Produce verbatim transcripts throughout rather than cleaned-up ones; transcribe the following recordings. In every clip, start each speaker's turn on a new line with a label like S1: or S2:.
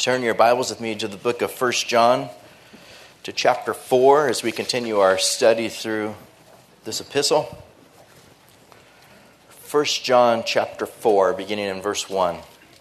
S1: Turn your Bibles with me to the book of First John, to chapter four, as we continue our study through this epistle. First John chapter four, beginning in verse one.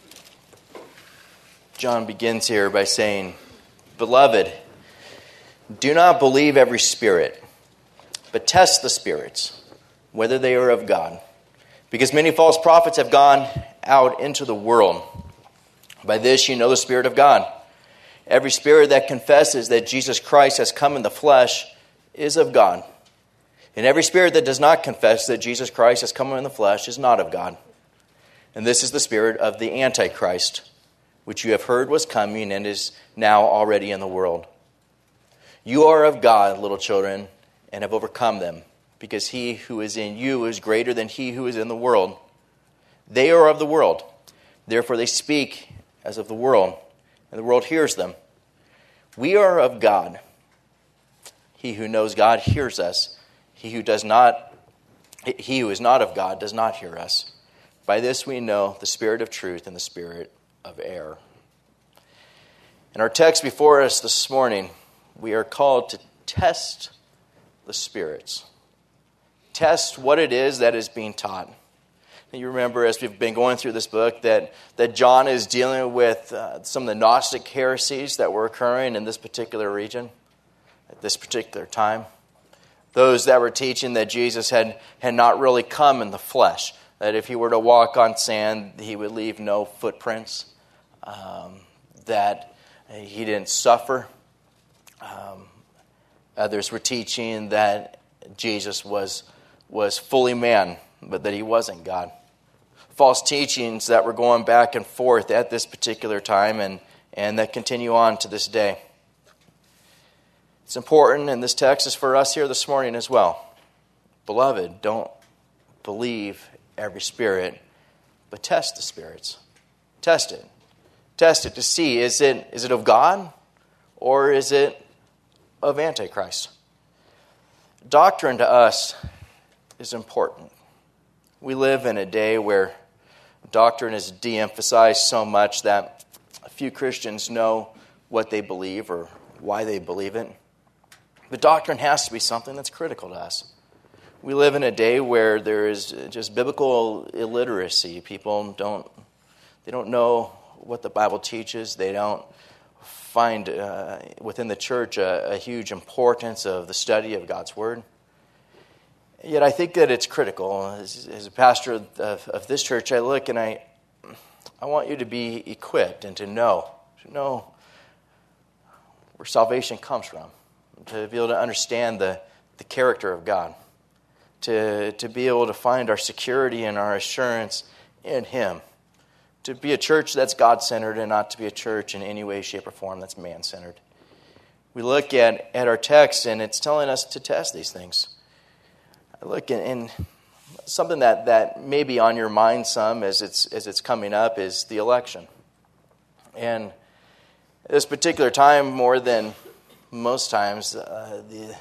S1: John begins here by saying, "Beloved, do not believe every spirit, but test the spirits, whether they are of God. Because many false prophets have gone out into the world. By this you know the Spirit of God. Every spirit that confesses that Jesus Christ has come in the flesh is of God. And every spirit that does not confess that Jesus Christ has come in the flesh is not of God. And this is the spirit of the Antichrist, which you have heard was coming and is now already in the world. You are of God, little children, and have overcome them, because he who is in you is greater than he who is in the world. They are of the world, therefore they speak as of the world, and the world hears them. We are of God. He who knows God hears us. He who does not, he who is not of God does not hear us. By this we know the spirit of truth and the spirit of error." In our text before us this morning, we are called to test the spirits. Test what it is that is being taught. You remember, as we've been going through this book, that, that John is dealing with uh, some of the Gnostic heresies that were occurring in this particular region at this particular time. Those that were teaching that Jesus had, had not really come in the flesh, that if he were to walk on sand, he would leave no footprints, um, that he didn't suffer. Um, others were teaching that Jesus was, was fully man, but that he wasn't God. False teachings that were going back and forth at this particular time and, and that continue on to this day. It's important, and this text is for us here this morning as well. Beloved, don't believe every spirit, but test the spirits. Test it. Test it to see, is it, is it of God or is it of Antichrist? Doctrine to us is important. We live in a day where doctrine is de-emphasized so much that a few Christians know what they believe or why they believe it. But doctrine has to be something that's critical to us. We live in a day where there is just biblical illiteracy. People don't, they don't know what the Bible teaches. They don't find uh, within the church a, a huge importance of the study of God's Word. Yet I think that it's critical. As, as a pastor of, of, of this church, I look and I I want you to be equipped and to know, to know where salvation comes from, to be able to understand the, the character of God, to, to be able to find our security and our assurance in Him, to be a church that's God-centered and not to be a church in any way, shape, or form that's man-centered. We look at, at our text and it's telling us to test these things. Look, and something that, that may be on your mind some as it's as it's coming up is the election. And at this particular time, more than most times, uh, the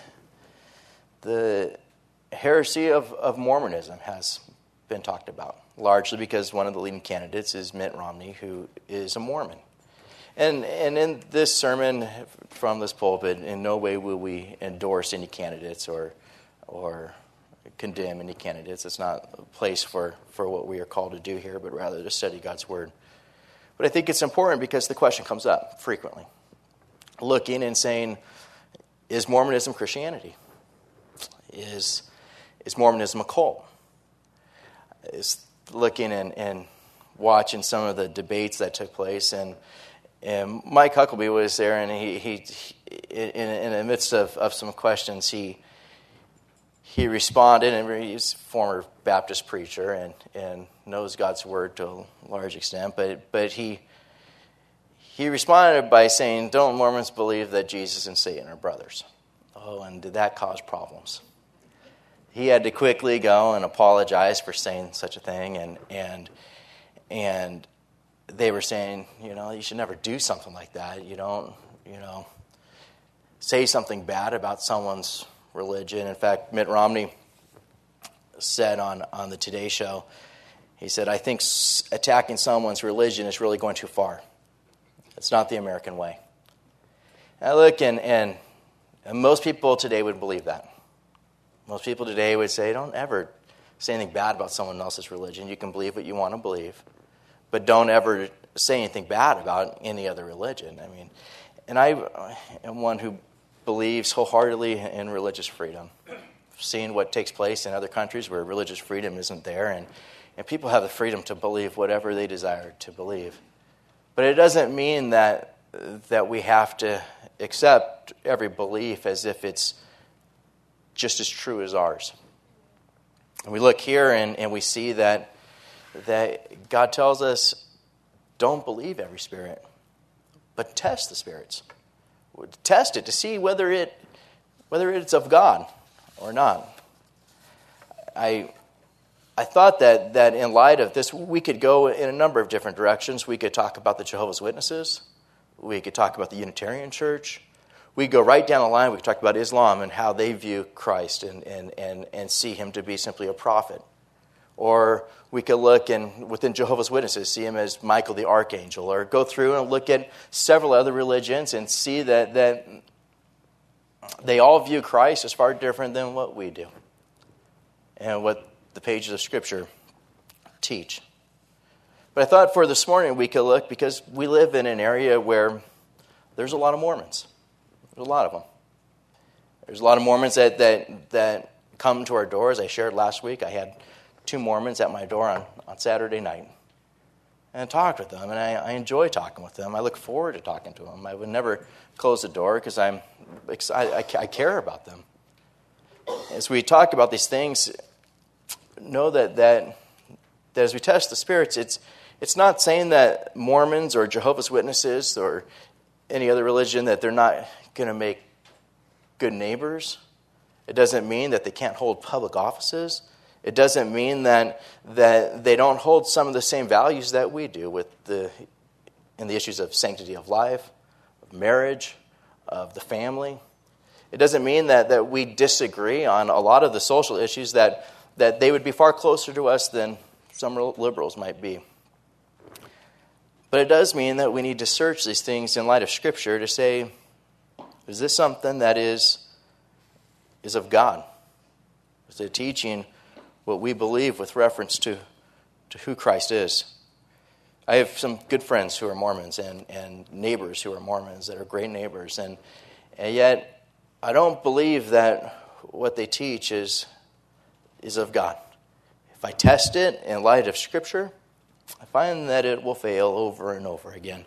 S1: the heresy of, of Mormonism has been talked about, largely because one of the leading candidates is Mitt Romney, who is a Mormon. And and in this sermon from this pulpit, in no way will we endorse any candidates or or condemn any candidates. It's not a place for, for what we are called to do here, but rather to study God's Word. But I think it's important because the question comes up frequently. Looking and saying, is Mormonism Christianity? Is, is Mormonism a cult? Is looking and, and watching some of the debates that took place, and and Mike Huckabee was there, and he, he, he in, in the midst of, of some questions, he He responded, and he's a former Baptist preacher and, and knows God's Word to a large extent, but but he he responded by saying, "Don't Mormons believe that Jesus and Satan are brothers?" Oh, and did that cause problems? He had to quickly go and apologize for saying such a thing, and and and they were saying, you know, you should never do something like that. You don't, you know, say something bad about someone's religion. In fact, Mitt Romney said on, on the Today Show, he said, "I think attacking someone's religion is really going too far. It's not the American way. I look, and, and, and most people today would believe that. Most people today would say, don't ever say anything bad about someone else's religion. You can believe what you want to believe, but don't ever say anything bad about any other religion. I mean, and I am one who believes wholeheartedly in religious freedom. Seeing what takes place in other countries where religious freedom isn't there, and, and people have the freedom to believe whatever they desire to believe. But it doesn't mean that that we have to accept every belief as if it's just as true as ours. And we look here and, and we see that that God tells us, don't believe every spirit, but test the spirits. Test it to see whether it whether it's of God or not. I I thought that, that in light of this, we could go in a number of different directions. We could talk about the Jehovah's Witnesses. We could talk about the Unitarian Church. We could go right down the line. We could talk about Islam and how they view Christ and, and, and, and see him to be simply a prophet. Or we could look and within Jehovah's Witnesses, see him as Michael the Archangel. Or go through and look at several other religions and see that, that they all view Christ as far different than what we do and what the pages of Scripture teach. But I thought for this morning we could look, because we live in an area where there's a lot of Mormons. There's a lot of them. There's a lot of Mormons that, that, that come to our doors. I shared last week, I had two Mormons at my door on, on Saturday night. And I talked with them, and I, I enjoy talking with them. I look forward to talking to them. I would never close the door because I'm excited. I, I care about them. As we talk about these things, know that, that that as we test the spirits, it's it's not saying that Mormons or Jehovah's Witnesses or any other religion that they're not going to make good neighbors. It doesn't mean that they can't hold public offices. It doesn't mean that that they don't hold some of the same values that we do with the in the issues of sanctity of life, of marriage, of the family. It doesn't mean that, that we disagree on a lot of the social issues that, that they would be far closer to us than some liberals might be. But it does mean that we need to search these things in light of Scripture to say, is this something that is, is of God? Is it teaching what we believe with reference to, to who Christ is? I have some good friends who are Mormons and, and neighbors who are Mormons that are great neighbors. And, and yet, I don't believe that what they teach is, is of God. If I test it in light of Scripture, I find that it will fail over and over again.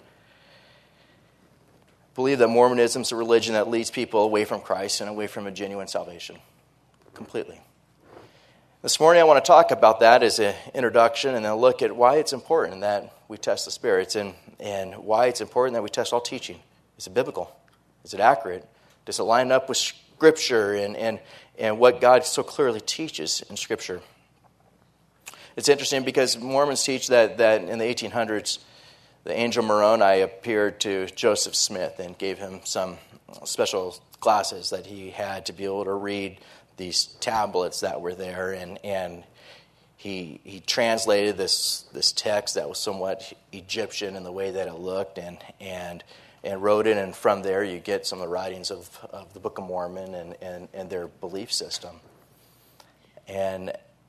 S1: I believe that Mormonism is a religion that leads people away from Christ and away from a genuine salvation. Completely. This morning I want to talk about that as an introduction and then look at why it's important that we test the spirits and, and why it's important that we test all teaching. Is it biblical? Is it accurate? Does it line up with Scripture and, and, and what God so clearly teaches in Scripture? It's interesting because Mormons teach that, that in the eighteen hundreds, the angel Moroni appeared to Joseph Smith and gave him some special glasses that he had to be able to read these tablets that were there. And, and he he translated this, this text that was somewhat Egyptian in the way that it looked and and and wrote it, and from there you get some of the writings of, of the Book of Mormon and, and, and their belief system. And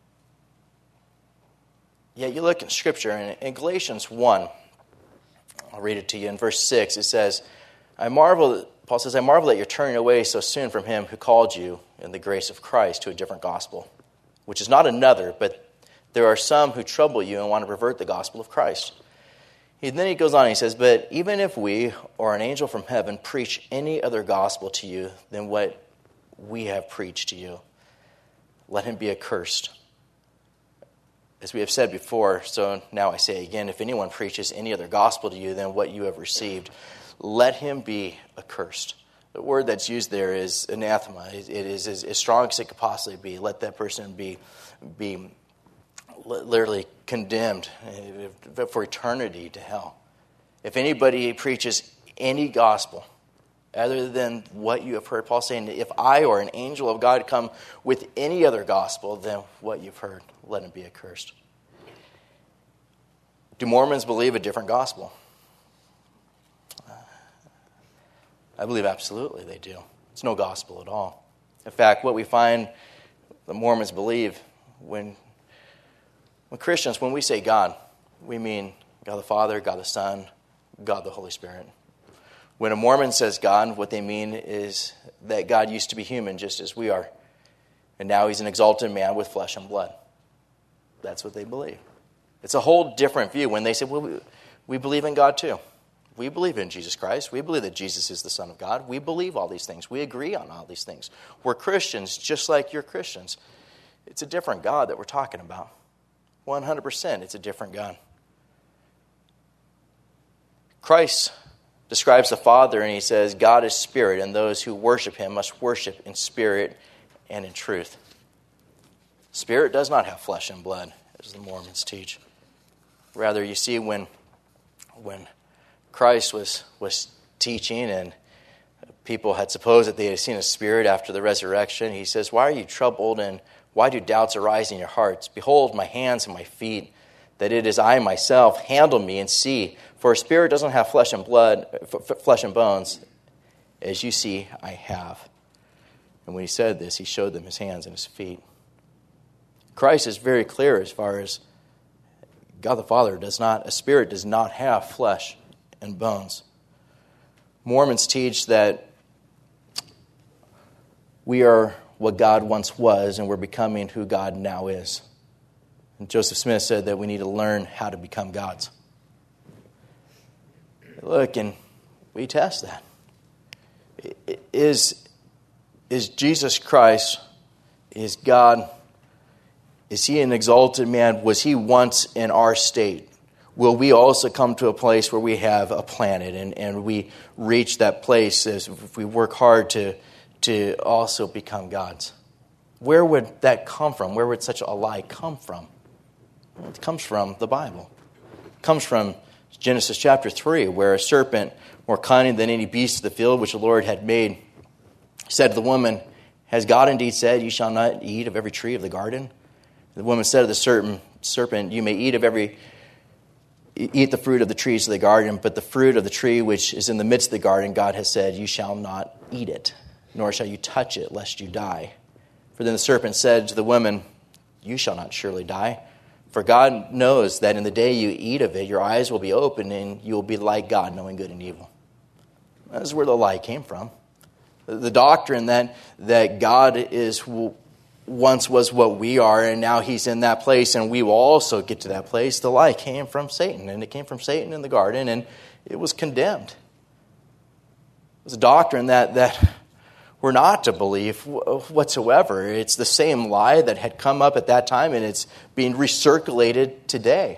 S1: yet you look in Scripture, and in Galatians one, I'll read it to you in verse six, it says, I marvel, Paul says, I marvel that you're turning away so soon from him who called you in the grace of Christ to a different gospel, which is not another, but there are some who trouble you and want to pervert the gospel of Christ. And then he goes on and he says, but even if we or an angel from heaven preach any other gospel to you than what we have preached to you, let him be accursed. As we have said before, so now I say again, if anyone preaches any other gospel to you than what you have received, let him be accursed. The word that's used there is anathema. It is as, as strong as it could possibly be. Let that person be be literally condemned for eternity to hell. If anybody preaches any gospel other than what you have heard, Paul's saying, if I or an angel of God come with any other gospel than what you've heard, let him be accursed. Do Mormons believe a different gospel? I believe absolutely they do. It's no gospel at all. In fact, what we find the Mormons believe when, when Christians, when we say God, we mean God the Father, God the Son, God the Holy Spirit. When a Mormon says God, what they mean is that God used to be human just as we are. And now he's an exalted man with flesh and blood. That's what they believe. It's a whole different view when they say, well, we, we believe in God too. We believe in Jesus Christ. We believe that Jesus is the Son of God. We believe all these things. We agree on all these things. We're Christians just like you're Christians. It's a different God that we're talking about. one hundred percent it's a different God. Christ describes the Father and he says, God is spirit, and those who worship him must worship in spirit and in truth. Spirit does not have flesh and blood, as the Mormons teach. Rather, you see, when when Christ was, was teaching and people had supposed that they had seen a spirit after the resurrection, he says, why are you troubled and why do doubts arise in your hearts? Behold my hands and my feet, that it is I myself. Handle me and see. For a spirit doesn't have flesh and blood, f- flesh and bones, as you see I have. And when he said this, he showed them his hands and his feet. Christ is very clear as far as God the Father does not, a spirit does not have flesh and bones. Mormons teach that we are what God once was and we're becoming who God now is. And Joseph Smith said that we need to learn how to become gods. Look, and we test that. Is, is Jesus Christ, is God, is he an exalted man? Was he once in our state? Will we also come to a place where we have a planet and, and we reach that place as if we work hard to, to also become gods? Where would that come from? Where would such a lie come from? Well, it comes from the Bible. It comes from Genesis chapter three, where a serpent, more cunning than any beast of the field which the Lord had made, said to the woman, has God indeed said, you shall not eat of every tree of the garden? The woman said to the serpent, serpent, you may eat of every eat the fruit of the trees of the garden, but the fruit of the tree which is in the midst of the garden, God has said, you shall not eat it, nor shall you touch it, lest you die. For then the serpent said to the woman, you shall not surely die. For God knows that in the day you eat of it, your eyes will be opened, and you will be like God, knowing good and evil. That's where the lie came from. The doctrine that, that God is once was what we are, and now he's in that place, and we will also get to that place. The lie came from Satan, and it came from Satan in the garden, and it was condemned. It was a doctrine that, that we're not to believe whatsoever. It's the same lie that had come up at that time, and it's being recirculated today.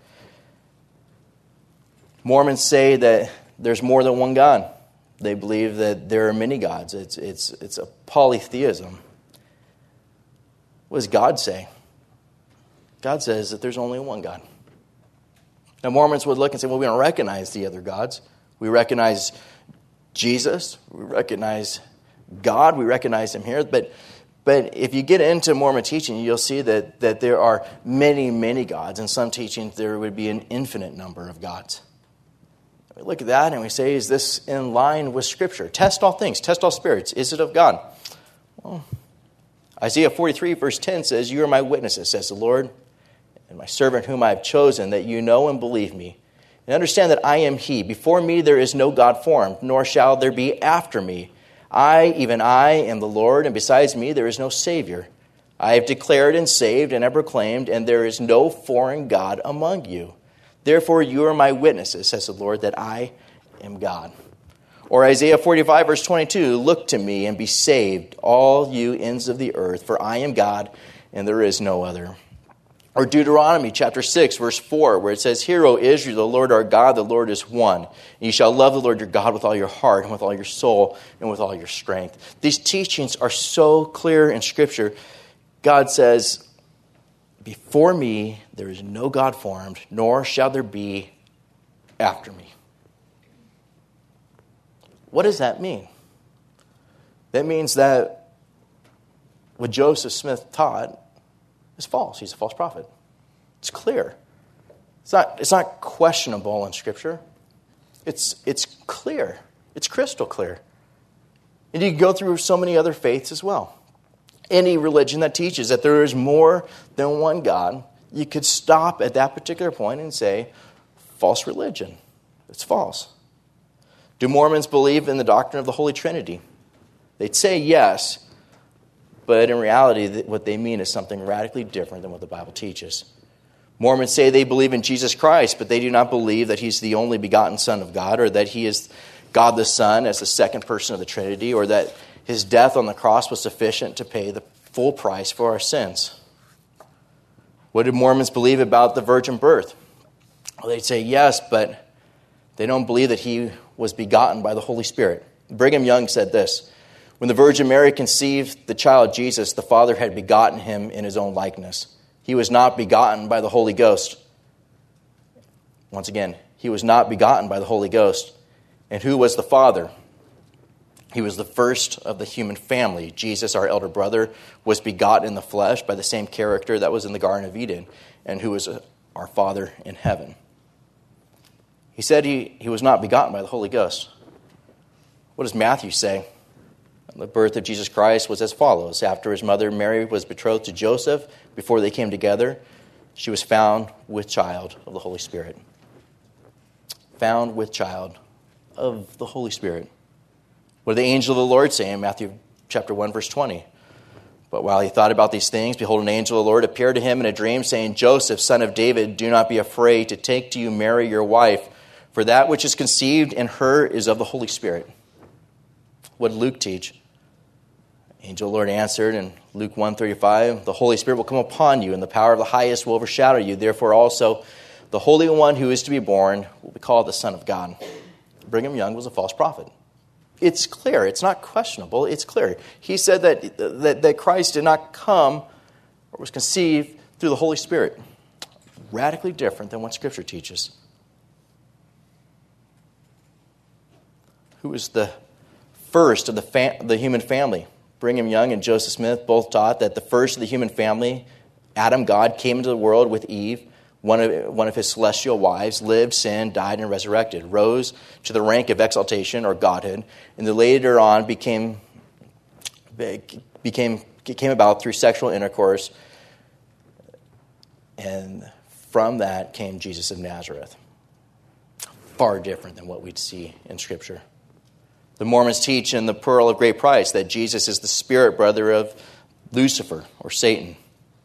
S1: Mormons say that there's more than one God. They believe that there are many gods. It's, it's, it's a polytheism. What does God say? God says that there's only one God. Now, Mormons would look and say, well, we don't recognize the other gods. We recognize Jesus. We recognize God. We recognize him here. But but if you get into Mormon teaching, you'll see that, that there are many, many gods. In some teachings, there would be an infinite number of gods. We look at that and we say, is this in line with Scripture? Test all things. Test all spirits. Is it of God? Well, Isaiah forty-three verse ten says, you are my witnesses, says the Lord, and my servant whom I have chosen, that you know and believe me. And understand that I am he. Before me there is no God formed, nor shall there be after me. I, even I, am the Lord, and besides me there is no Savior. I have declared and saved and have proclaimed, and there is no foreign God among you. Therefore you are my witnesses, says the Lord, that I am God. Or Isaiah forty-five verse twenty-two, look to me and be saved, all you ends of the earth, for I am God and there is no other. Or Deuteronomy chapter six verse four, where it says, hear, O Israel, the Lord our God, the Lord is one. And you shall love the Lord your God with all your heart and with all your soul and with all your strength. These teachings are so clear in Scripture. God says, before me there is no God formed, nor shall there be after me. What does that mean? That means that what Joseph Smith taught is false. He's a false prophet. It's clear. It's not, it's not questionable in Scripture. It's, it's clear. It's crystal clear. And you can go through so many other faiths as well. Any religion that teaches that there is more than one God, you could stop at that particular point and say, false religion. It's false. Do Mormons believe in the doctrine of the Holy Trinity? They'd say yes, but in reality, what they mean is something radically different than what the Bible teaches. Mormons say they believe in Jesus Christ, but they do not believe that he's the only begotten Son of God, or that he is God the Son as the second person of the Trinity, or that his death on the cross was sufficient to pay the full price for our sins. What do Mormons believe about the virgin birth? Well, they'd say yes, but they don't believe that he was begotten by the Holy Spirit. Brigham Young said this: when the Virgin Mary conceived the child Jesus, the Father had begotten him in his own likeness. He was not begotten by the Holy Ghost. Once again, he was not begotten by the Holy Ghost. And who was the Father? He was the first of the human family. Jesus, our elder brother, was begotten in the flesh by the same character that was in the Garden of Eden, and who is our Father in heaven. He said he, he was not begotten by the Holy Ghost. What does Matthew say? The birth of Jesus Christ was as follows. After his mother Mary was betrothed to Joseph, before they came together, she was found with child of the Holy Spirit. Found with child of the Holy Spirit. What did the angel of the Lord say in Matthew chapter one, verse twenty? But while he thought about these things, behold, an angel of the Lord appeared to him in a dream, saying, Joseph, son of David, do not be afraid to take to you Mary, your wife, for that which is conceived in her is of the Holy Spirit. What did Luke teach? Angel of the Lord answered in Luke one thirty-five, the Holy Spirit will come upon you, and the power of the highest will overshadow you. Therefore also the Holy One who is to be born will be called the Son of God. Brigham Young was a false prophet. It's clear. It's not questionable. It's clear. He said that, that, that Christ did not come or was conceived through the Holy Spirit. Radically different than what Scripture teaches. Who is the first of the, fam- the human family? Brigham Young and Joseph Smith both taught that the first of the human family, Adam, God, came into the world with Eve, one of, one of his celestial wives, lived, sinned, died, and resurrected, rose to the rank of exaltation or godhood, and then later on became, became, came about through sexual intercourse, and from that came Jesus of Nazareth. Far different than what we'd see in Scripture. The Mormons teach in the Pearl of Great Price that Jesus is the spirit brother of Lucifer or Satan.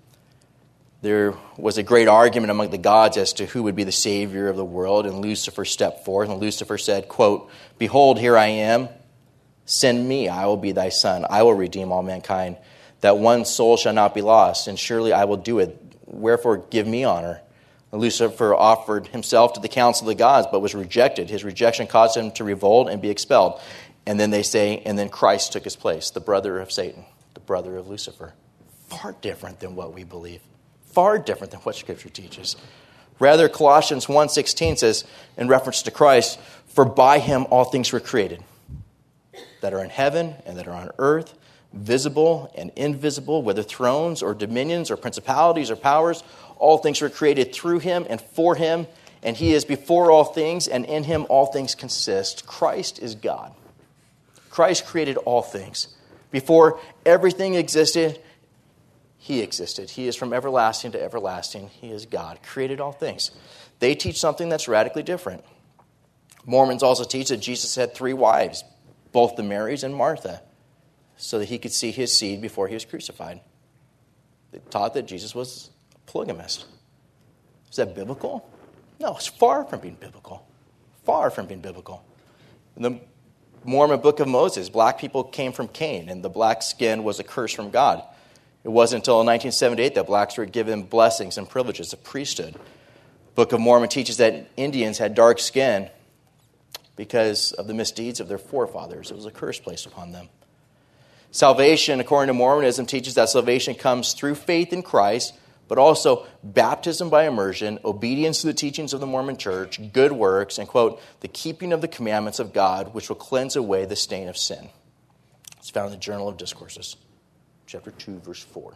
S1: There was a great argument among the gods as to who would be the savior of the world, and Lucifer stepped forth, and Lucifer said, quote, behold, here I am. Send me, I will be thy son. I will redeem all mankind. That one soul shall not be lost, and surely I will do it. Wherefore give me honor. Lucifer offered himself to the council of the gods, but was rejected. His rejection caused him to revolt and be expelled. And then they say, and then Christ took his place, the brother of Satan, the brother of Lucifer. Far different than what we believe. Far different than what Scripture teaches. Rather, Colossians one sixteen says, in reference to Christ, for by him all things were created, that are in heaven and that are on earth, visible and invisible, whether thrones or dominions or principalities or powers. All things were created through him and for him, and he is before all things, and in him all things consist. Christ is God. Christ created all things. Before everything existed, he existed. He is from everlasting to everlasting. He is God, created all things. They teach something that's radically different. Mormons also teach that Jesus had three wives, both the Marys and Martha, so that he could see his seed before he was crucified. They taught that Jesus was polygamist. Is that biblical? No, it's far from being biblical. Far from being biblical. In the Mormon Book of Moses, black people came from Cain, and the black skin was a curse from God. It wasn't until nineteen seventy-eight that blacks were given blessings and privileges of priesthood. Book of Mormon teaches that Indians had dark skin because of the misdeeds of their forefathers. It was a curse placed upon them. Salvation, according to Mormonism, teaches that salvation comes through faith in Christ, but also baptism by immersion, obedience to the teachings of the Mormon Church, good works, and, quote, the keeping of the commandments of God, which will cleanse away the stain of sin. It's found in the Journal of Discourses, chapter two, verse four.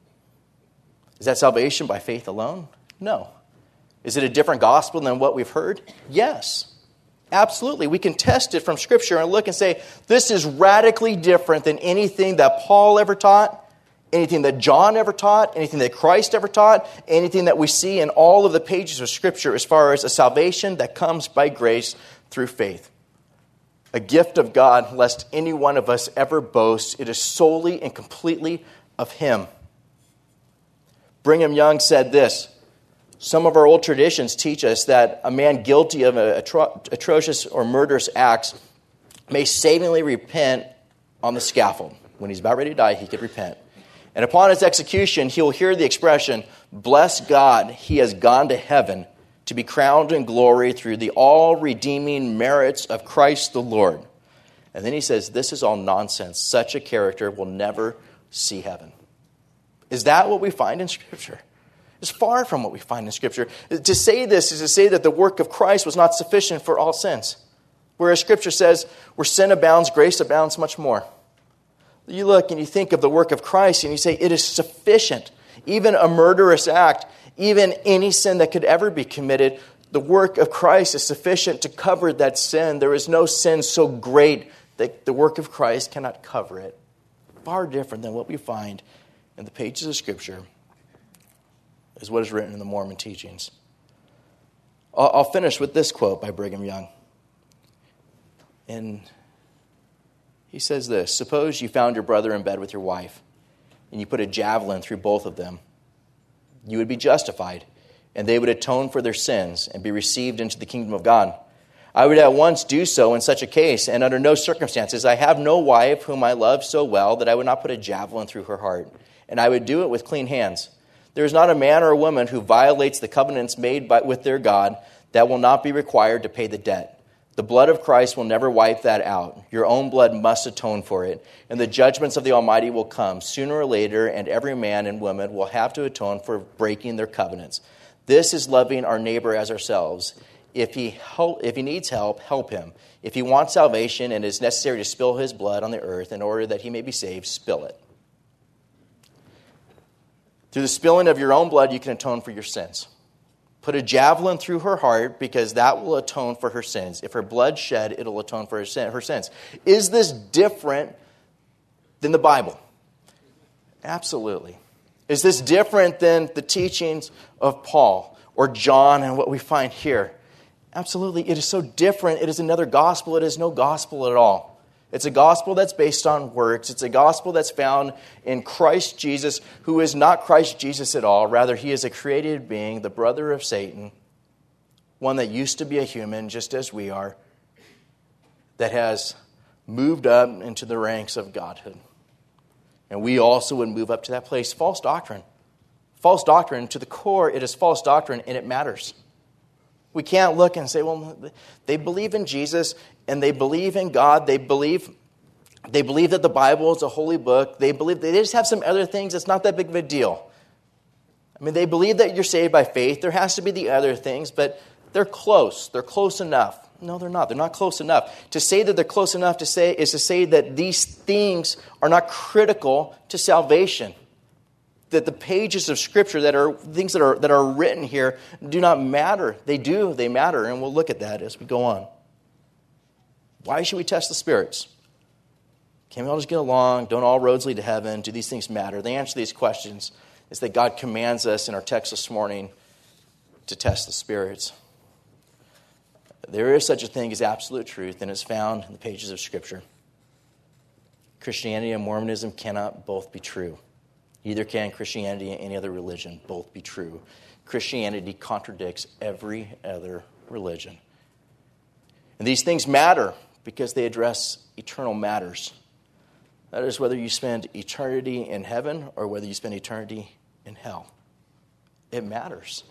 S1: Is that salvation by faith alone? No. Is it a different gospel than what we've heard? Yes. Absolutely. We can test it from Scripture and look and say, this is radically different than anything that Paul ever taught, anything that John ever taught, anything that Christ ever taught, anything that we see in all of the pages of Scripture as far as a salvation that comes by grace through faith. A gift of God, lest any one of us ever boast. It is solely and completely of Him. Brigham Young said this: some of our old traditions teach us that a man guilty of atro- atrocious or murderous acts may savingly repent on the scaffold. When he's about ready to die, he could repent. And upon his execution, he will hear the expression, "Bless God, he has gone to heaven to be crowned in glory through the all-redeeming merits of Christ the Lord." And then he says, this is all nonsense. Such a character will never see heaven. Is that what we find in Scripture? It's far from what we find in Scripture. To say this is to say that the work of Christ was not sufficient for all sins. Whereas Scripture says, where sin abounds, grace abounds much more. You look and you think of the work of Christ and you say, it is sufficient. Even a murderous act, even any sin that could ever be committed, the work of Christ is sufficient to cover that sin. There is no sin so great that the work of Christ cannot cover it. Far different than what we find in the pages of Scripture is what is written in the Mormon teachings. I'll finish with this quote by Brigham Young. And he says this: suppose you found your brother in bed with your wife, and you put a javelin through both of them. You would be justified, and they would atone for their sins and be received into the kingdom of God. I would at once do so in such a case, and under no circumstances. I have no wife whom I love so well that I would not put a javelin through her heart, and I would do it with clean hands. There is not a man or a woman who violates the covenants made by, with their God that will not be required to pay the debt. The blood of Christ will never wipe that out. Your own blood must atone for it, and the judgments of the Almighty will come sooner or later, and every man and woman will have to atone for breaking their covenants. This is loving our neighbor as ourselves. If he help, if he needs help, help him. If he wants salvation and it is necessary to spill his blood on the earth in order that he may be saved, spill it. Through the spilling of your own blood, you can atone for your sins. Put a javelin through her heart, because that will atone for her sins. If her blood shed, it'll atone for her, sin, her sins. Is this different than the Bible? Absolutely. Is this different than the teachings of Paul or John and what we find here? Absolutely. It is so different. It is another gospel. It is no gospel at all. It's a gospel that's based on works. It's a gospel that's found in Christ Jesus, who is not Christ Jesus at all. Rather, he is a created being, the brother of Satan, one that used to be a human, just as we are, that has moved up into the ranks of godhood. And we also would move up to that place. False doctrine. False doctrine, to the core, it is false doctrine, and it matters. We can't look and say, well, they believe in Jesus and they believe in God. They believe they believe that the Bible is a holy book. They believe they just have some other things. It's not that big of a deal. I mean, they believe that you're saved by faith. There has to be the other things, but they're close. They're close enough. No, they're not. They're not close enough. To say that they're close enough to say is to say that these things are not critical to salvation. That the pages of Scripture that are things that are that are written here do not matter. They do. They matter. And we'll look at that as we go on. Why should we test the spirits? Can we all just get along? Don't all roads lead to heaven? Do these things matter? The answer to these questions is that God commands us in our text this morning to test the spirits. There is such a thing as absolute truth, and it's found in the pages of Scripture. Christianity and Mormonism cannot both be true. Neither can Christianity and any other religion both be true. Christianity contradicts every other religion. And these things matter because they address eternal matters. That is whether you spend eternity in heaven or whether you spend eternity in hell. It matters.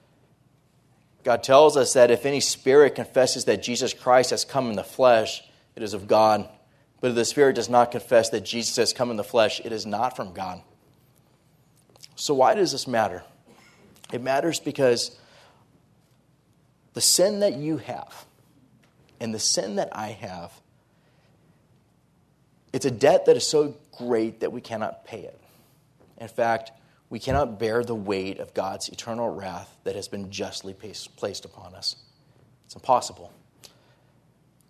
S1: God tells us that if any spirit confesses that Jesus Christ has come in the flesh, it is of God. But if the spirit does not confess that Jesus has come in the flesh, it is not from God. So why does this matter? It matters because the sin that you have and the sin that I have, it's a debt that is so great that we cannot pay it. In fact, we cannot bear the weight of God's eternal wrath that has been justly placed upon us. It's impossible.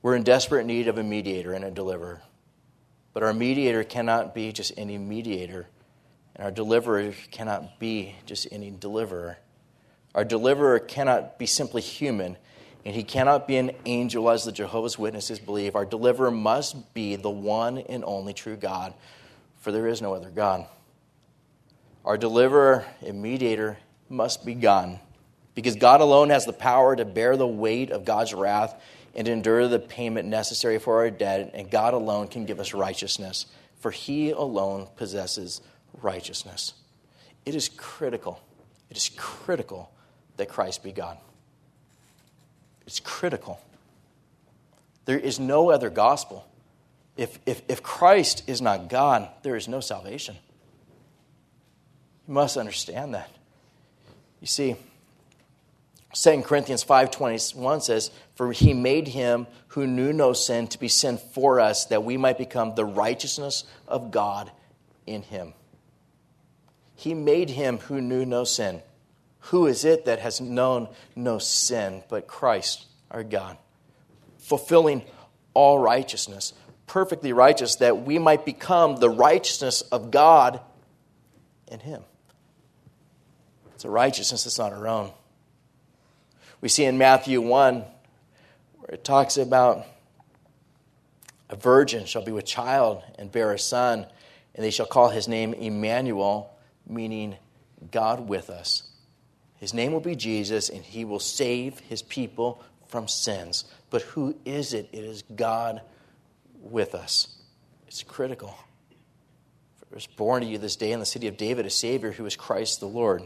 S1: We're in desperate need of a mediator and a deliverer. But our mediator cannot be just any mediator, and our deliverer cannot be just any deliverer. Our deliverer cannot be simply human, and he cannot be an angel as the Jehovah's Witnesses believe. Our deliverer must be the one and only true God, for there is no other God. Our deliverer and mediator must be God, because God alone has the power to bear the weight of God's wrath and endure the payment necessary for our debt, and God alone can give us righteousness, for he alone possesses righteousness. It is critical, it is critical that Christ be God. It's critical. There is no other gospel. If, if, if Christ is not God, there is no salvation. You must understand that. You see, Second Corinthians five twenty-one says, "For he made him who knew no sin to be sin for us, that we might become the righteousness of God in him." He made him who knew no sin. Who is it that has known no sin but Christ, our God, fulfilling all righteousness, perfectly righteous, that we might become the righteousness of God in him. It's a righteousness that's not our own. We see in Matthew one, where it talks about a virgin shall be with child and bear a son, and they shall call his name Emmanuel, meaning God with us. His name will be Jesus, and he will save his people from sins. But who is it? It is God with us. It's critical. For there was born to you this day in the city of David a Savior who is Christ the Lord.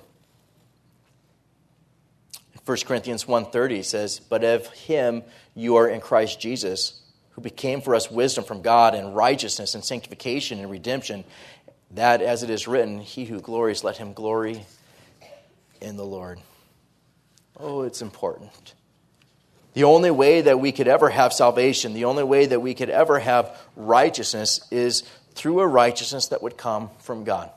S1: In First Corinthians one thirty says, "But of him you are in Christ Jesus, who became for us wisdom from God and righteousness and sanctification and redemption, that as it is written, he who glories, let him glory in the Lord." Oh, it's important. The only way that we could ever have salvation, the only way that we could ever have righteousness is through a righteousness that would come from God.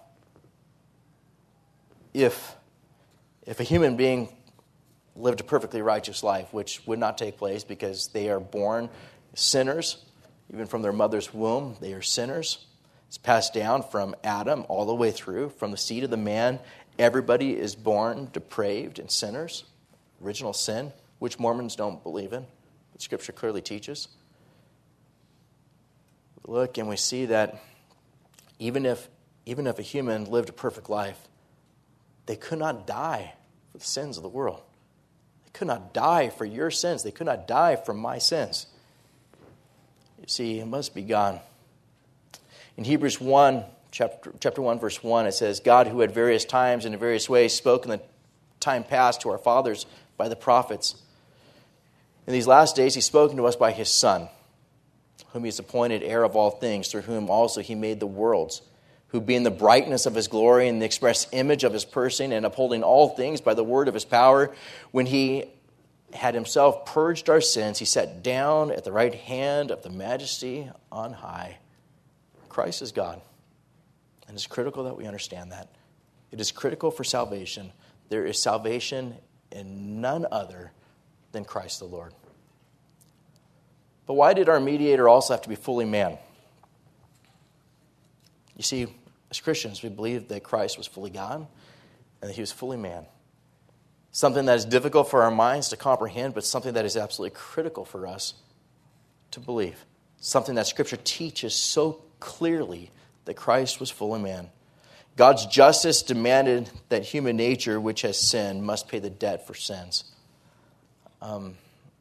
S1: If, if a human being lived a perfectly righteous life, which would not take place because they are born sinners, even from their mother's womb, they are sinners. It's passed down from Adam all the way through, from the seed of the man. Everybody is born depraved and sinners, original sin, which Mormons don't believe in, but Scripture clearly teaches. We look and we see that even if, even if a human lived a perfect life, they could not die for the sins of the world. They could not die for your sins. They could not die for my sins. You see, it must be God. In Hebrews one, chapter, chapter one, verse one, it says, "God, who at various times and in various ways spoke in the time past to our fathers by the prophets, in these last days he's spoken to us by his Son, whom he has appointed heir of all things, through whom also he made the worlds, who being the brightness of his glory and the express image of his person, and upholding all things by the word of his power, when he had himself purged our sins, he sat down at the right hand of the majesty on high." Christ is God. And it's critical that we understand that. It is critical for salvation. There is salvation in none other than Christ the Lord. But why did our mediator also have to be fully man? You see, as Christians, we believe that Christ was fully God and that he was fully man. Something that is difficult for our minds to comprehend, but something that is absolutely critical for us to believe. Something that Scripture teaches so clearly, that Christ was fully man. God's justice demanded that human nature, which has sinned, must pay the debt for sins. Um,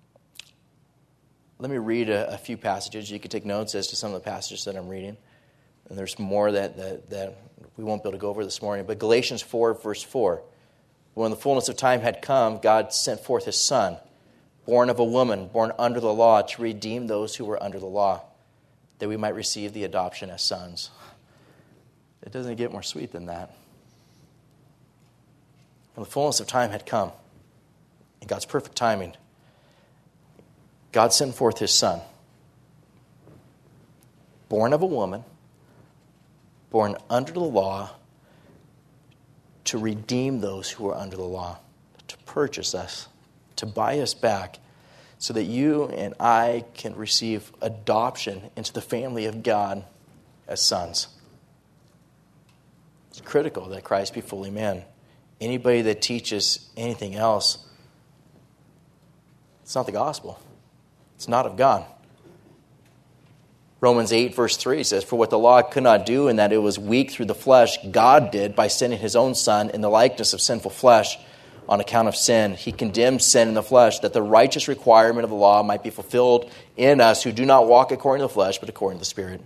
S1: let me read a, a few passages. You can take notes as to some of the passages that I'm reading. And there's more that, that, that we won't be able to go over this morning. But Galatians four, verse four. "When the fullness of time had come, God sent forth his Son, born of a woman, born under the law, to redeem those who were under the law, that we might receive the adoption as sons." It doesn't get more sweet than that. When the fullness of time had come, in God's perfect timing, God sent forth his Son, born of a woman, born under the law, to redeem those who are under the law, to purchase us, to buy us back, so that you and I can receive adoption into the family of God as sons. It's critical that Christ be fully man. Anybody that teaches anything else, it's not the gospel. It's not of God. Romans eight verse three says, "For what the law could not do, in that it was weak through the flesh, God did by sending his own Son in the likeness of sinful flesh on account of sin. He condemned sin in the flesh, that the righteous requirement of the law might be fulfilled in us who do not walk according to the flesh, but according to the Spirit."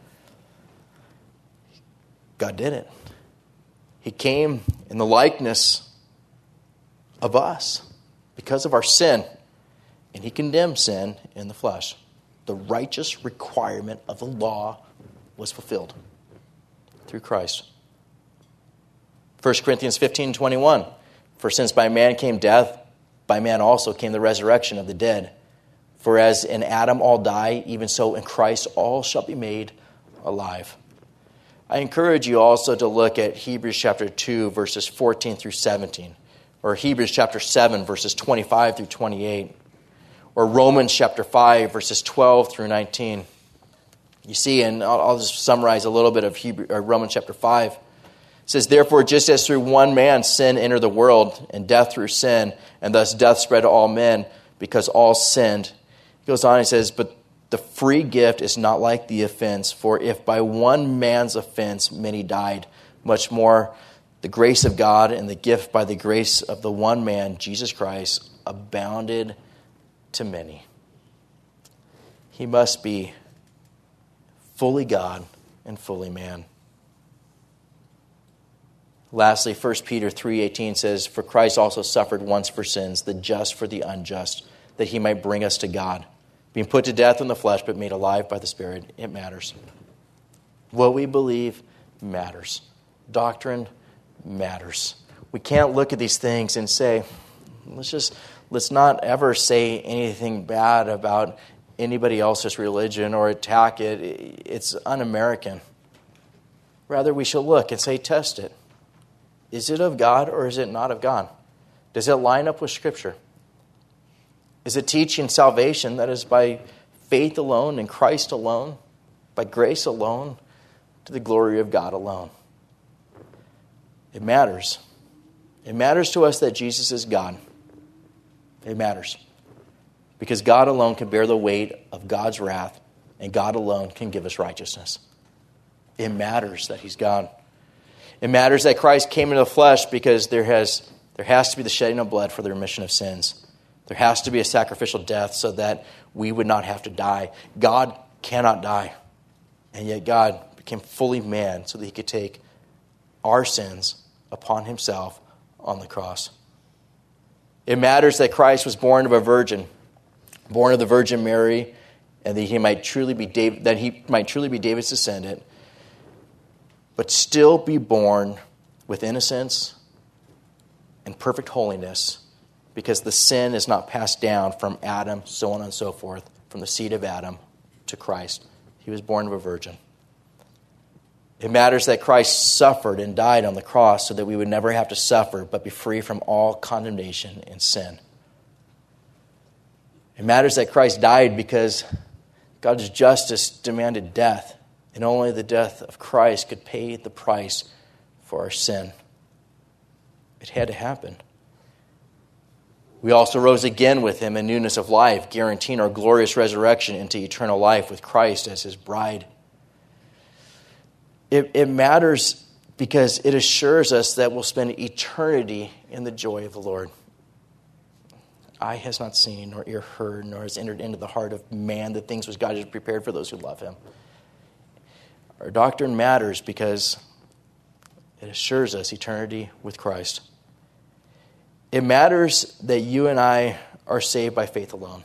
S1: God did it. He came in the likeness of us because of our sin, and he condemned sin in the flesh. The righteous requirement of the law was fulfilled through Christ. First Corinthians fifteen twenty-one, "For since by man came death, by man also came the resurrection of the dead. For as in Adam all die, even so in Christ all shall be made alive." I encourage you also to look at Hebrews chapter two, verses fourteen through seventeen, or Hebrews chapter seven, verses twenty-five through twenty-eight, or Romans chapter five, verses twelve through nineteen. You see, and I'll, I'll just summarize a little bit of Hebrew, or Romans chapter five. It says, "Therefore, just as through one man sin entered the world, and death through sin, and thus death spread to all men, because all sinned." He goes on and says, "But the free gift is not like the offense, for if by one man's offense many died, much more the grace of God and the gift by the grace of the one man, Jesus Christ, abounded to many." He must be fully God and fully man. Lastly, First Peter three eighteen says, "For Christ also suffered once for sins, the just for the unjust, that he might bring us to God. Being put to death in the flesh, but made alive by the Spirit." It matters. What we believe matters. Doctrine matters. We can't look at these things and say, let's just, let's not ever say anything bad about anybody else's religion or attack it. It's un-American. Rather, we shall look and say, test it. Is it of God or is it not of God? Does it line up with Scripture? Is it teaching salvation that is by faith alone in Christ alone, by grace alone, to the glory of God alone? It matters. It matters to us that Jesus is God. It matters. Because God alone can bear the weight of God's wrath, and God alone can give us righteousness. It matters that he's God. It matters that Christ came into the flesh because there has, there has to be the shedding of blood for the remission of sins. There has to be a sacrificial death so that we would not have to die. God cannot die. And yet God became fully man so that he could take our sins upon himself on the cross. It matters that Christ was born of a virgin, born of the Virgin Mary, and that he might truly be David, that he might truly be David's descendant, but still be born with innocence and perfect holiness, because the sin is not passed down from Adam, so on and so forth, from the seed of Adam to Christ. He was born of a virgin. It matters that Christ suffered and died on the cross so that we would never have to suffer, but be free from all condemnation and sin. It matters that Christ died because God's justice demanded death, and only the death of Christ could pay the price for our sin. It had to happen. We also rose again with him in newness of life, guaranteeing our glorious resurrection into eternal life with Christ as his bride. It, it matters because it assures us that we'll spend eternity in the joy of the Lord. Eye has not seen, nor ear heard, nor has entered into the heart of man the things which God has prepared for those who love him. Our doctrine matters because it assures us eternity with Christ. It matters that you and I are saved by faith alone.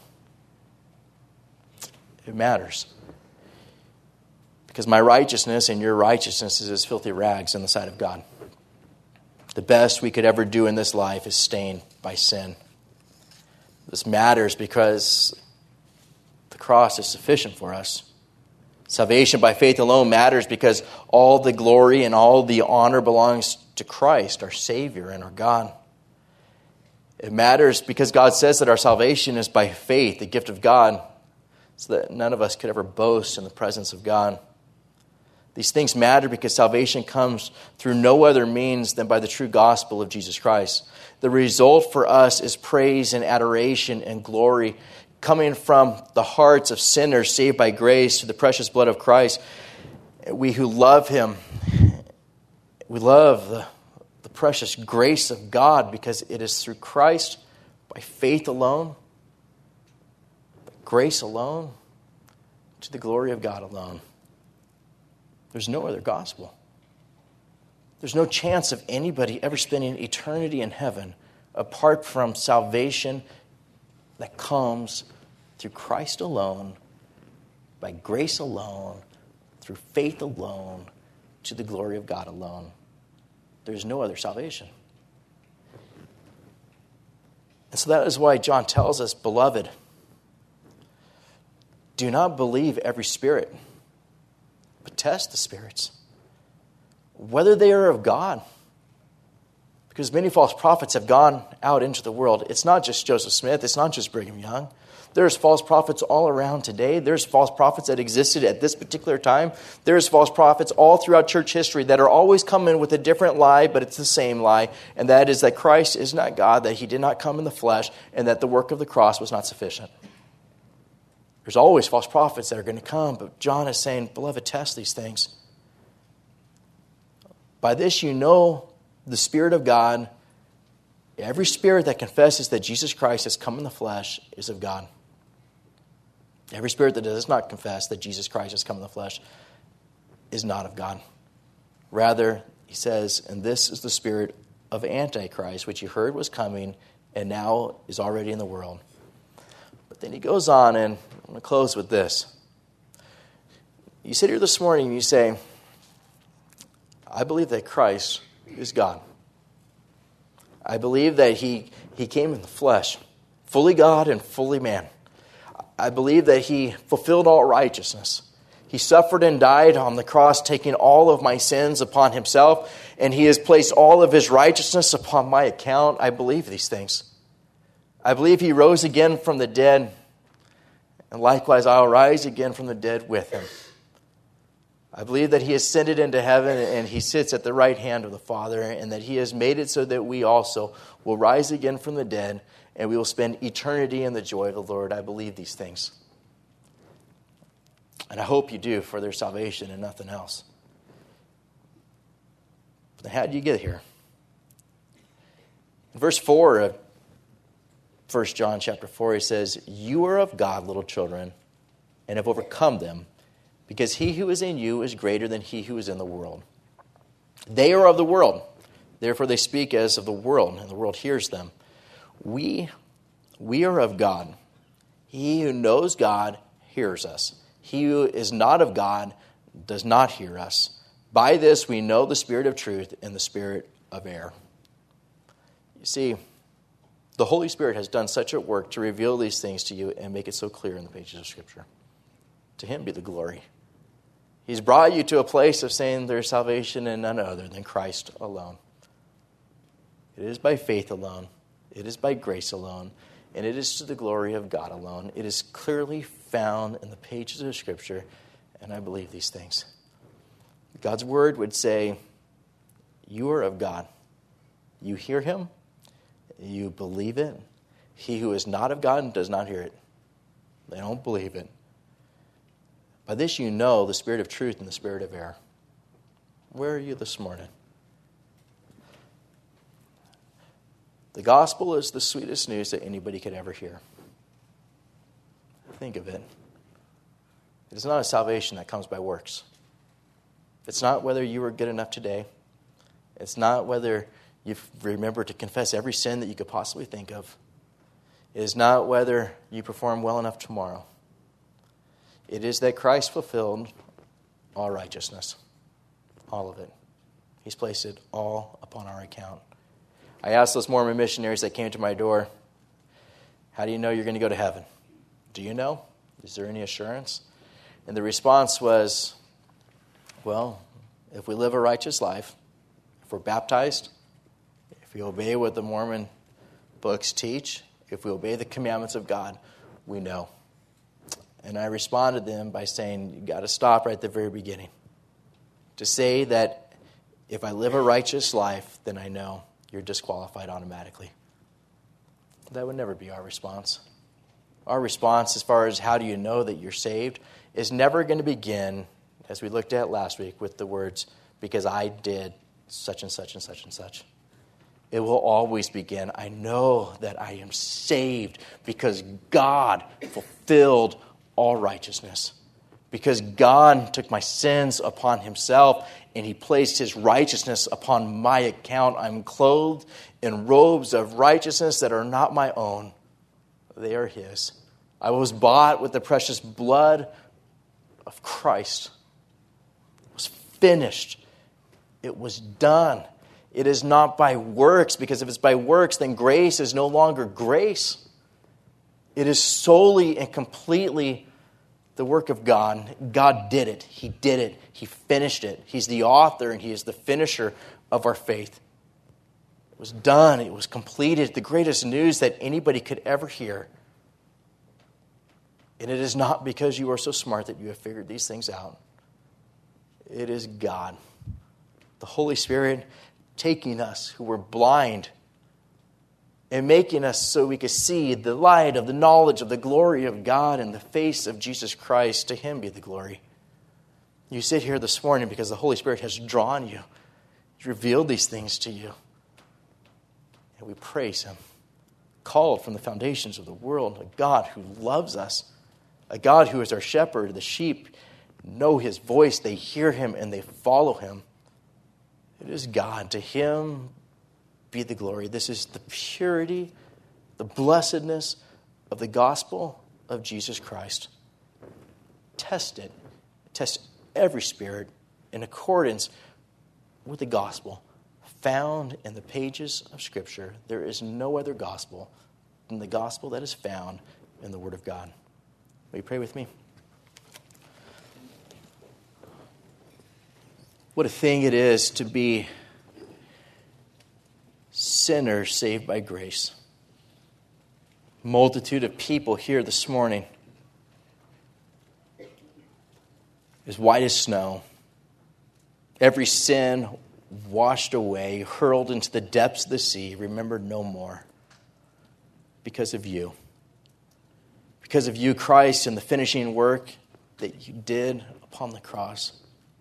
S1: It matters. Because my righteousness and your righteousness is as filthy rags in the sight of God. The best we could ever do in this life is stained by sin. This matters because the cross is sufficient for us. Salvation by faith alone matters because all the glory and all the honor belongs to Christ, our Savior and our God. It matters because God says that our salvation is by faith, the gift of God, so that none of us could ever boast in the presence of God. These things matter because salvation comes through no other means than by the true gospel of Jesus Christ. The result for us is praise and adoration and glory coming from the hearts of sinners saved by grace through the precious blood of Christ. We who love him, we love the, the precious grace of God because it is through Christ, by faith alone, by grace alone, to the glory of God alone. There's no other gospel. There's no chance of anybody ever spending eternity in heaven apart from salvation that comes through Christ alone, by grace alone, through faith alone, to the glory of God alone. There's no other salvation. And so that is why John tells us, beloved, do not believe every spirit, but test the spirits, whether they are of God. Because many false prophets have gone out into the world. It's not just Joseph Smith. It's not just Brigham Young. There's false prophets all around today. There's false prophets that existed at this particular time. There's false prophets all throughout church history that are always coming with a different lie, but it's the same lie. And that is that Christ is not God, that he did not come in the flesh, and that the work of the cross was not sufficient. There's always false prophets that are going to come, but John is saying, beloved, test these things. By this you know the Spirit of God. Every spirit that confesses that Jesus Christ has come in the flesh is of God. Every spirit that does not confess that Jesus Christ has come in the flesh is not of God. Rather, he says, and this is the spirit of Antichrist, which you heard was coming and now is already in the world. But then he goes on, and I'm going to close with this. You sit here this morning and you say, I believe that Christ is God. I believe that he, he came in the flesh, fully God and fully man. I believe that he fulfilled all righteousness. He suffered and died on the cross, taking all of my sins upon himself, and he has placed all of his righteousness upon my account. I believe these things. I believe he rose again from the dead, and likewise I'll rise again from the dead with him. I believe that he ascended into heaven and he sits at the right hand of the Father, and that he has made it so that we also will rise again from the dead and we will spend eternity in the joy of the Lord. I believe these things. And I hope you do for their salvation and nothing else. But how do you get here? In verse four of First John chapter four, he says, you are of God, little children, and have overcome them, because he who is in you is greater than he who is in the world. They are of the world, therefore they speak as of the world, and the world hears them. We, we are of God. He who knows God hears us. He who is not of God does not hear us. By this we know the spirit of truth and the spirit of error. You see, the Holy Spirit has done such a work to reveal these things to you and make it so clear in the pages of Scripture. To him be the glory. He's brought you to a place of saying there's salvation in none other than Christ alone. It is by faith alone. It is by grace alone. And it is to the glory of God alone. It is clearly found in the pages of Scripture, and I believe these things. God's word would say, you are of God. You hear him. You believe it. He who is not of God does not hear it. They don't believe it. By this you know the spirit of truth and the spirit of error. Where are you this morning? The gospel is the sweetest news that anybody could ever hear. Think of it. It is not a salvation that comes by works. It's not whether you were good enough today. It's not whether you remember to confess every sin that you could possibly think of. It is not whether you perform well enough tomorrow. It is that Christ fulfilled all righteousness. All of it. He's placed it all upon our account. I asked those Mormon missionaries that came to my door, how do you know you're going to go to heaven? Do you know? Is there any assurance? And the response was, well, if we live a righteous life, if we're baptized, if we obey what the Mormon books teach, if we obey the commandments of God, we know. And I responded to them by saying, you got to stop right at the very beginning. To say that if I live a righteous life, then I know you're disqualified automatically. That would never be our response. Our response as far as how do you know that you're saved is never going to begin, as we looked at last week, with the words, because I did such and such and such and such. It will always begin, I know that I am saved because God fulfilled all righteousness. Because God took my sins upon himself and he placed his righteousness upon my account. I'm clothed in robes of righteousness that are not my own. They are his. I was bought with the precious blood of Christ. It was finished. It was done. It is not by works, because if it's by works, then grace is no longer grace. It is solely and completely the work of God. God did it. He did it. He finished it. He's the author and he is the finisher of our faith. It was done. It was completed. The greatest news that anybody could ever hear. And it is not because you are so smart that you have figured these things out. It is God, the Holy Spirit, taking us who were blind and making us so we could see the light of the knowledge of the glory of God in the face of Jesus Christ. To him be the glory. You sit here this morning because the Holy Spirit has drawn you. He's revealed these things to you. And we praise him. Called from the foundations of the world, a God who loves us, a God who is our shepherd. The sheep know his voice, they hear him, and they follow him. It is God. To him be the glory. This is the purity, the blessedness of the gospel of Jesus Christ. Test it. Test every spirit in accordance with the gospel found in the pages of Scripture. There is no other gospel than the gospel that is found in the Word of God. Will you pray with me? What a thing it is to be sinners saved by grace. Multitude of people here this morning, as white as snow. Every sin washed away, hurled into the depths of the sea, remembered no more. Because of you. Because of you, Christ, and the finishing work that you did upon the cross.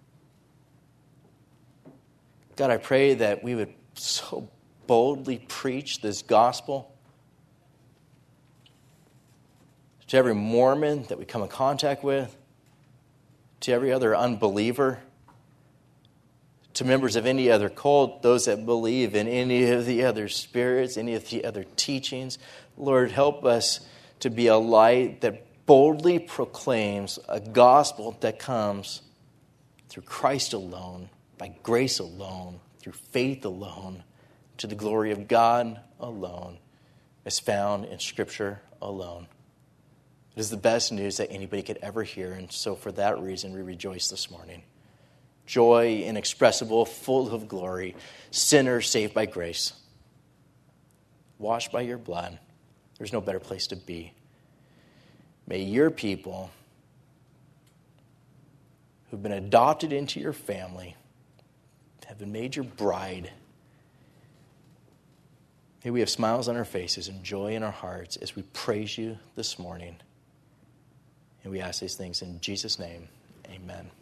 S1: God, I pray that we would so boldly preach this gospel to every Mormon that we come in contact with, to every other unbeliever, to members of any other cult, those that believe in any of the other spirits, any of the other teachings. Lord, help us to be a light that boldly proclaims a gospel that comes through Christ alone, by grace alone, through faith alone, to the glory of God alone, as found in Scripture alone. It is the best news that anybody could ever hear, and so for that reason we rejoice this morning. Joy inexpressible, full of glory, sinners saved by grace, washed by your blood. There's no better place to be. May your people who've been adopted into your family have been made your bride. May we have smiles on our faces and joy in our hearts as we praise you this morning. And we ask these things in Jesus' name. Amen.